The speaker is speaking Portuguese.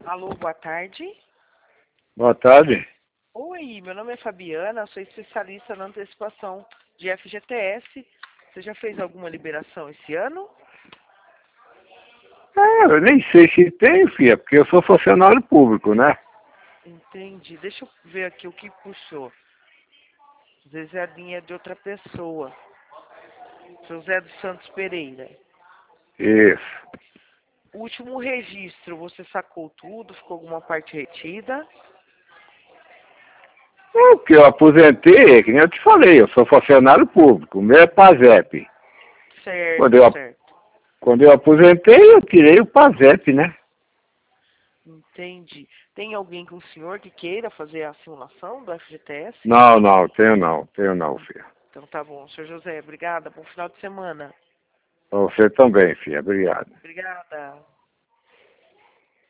Alô, boa tarde. Boa tarde. Oi, meu nome é Fabiana, sou especialista na antecipação de FGTS. Você já fez alguma liberação esse ano? Eu nem sei se tem, filha, porque eu sou funcionário público, né? Entendi. Deixa eu ver aqui o que puxou. Às vezes é a linha de outra pessoa. José dos Santos Pereira. Isso. O último registro, você sacou tudo? Ficou alguma parte retida? O que eu aposentei, que nem eu te falei, eu sou funcionário público, o meu é PASEP. Quando Certo, eu, certo. quando eu aposentei, eu tirei o PASEP, né? Entendi. Tem alguém com o senhor que queira fazer a simulação do FGTS? Tenho não, filha. Então tá bom. Senhor José, obrigada. Bom final de semana. Você também, filha, obrigado. Obrigada.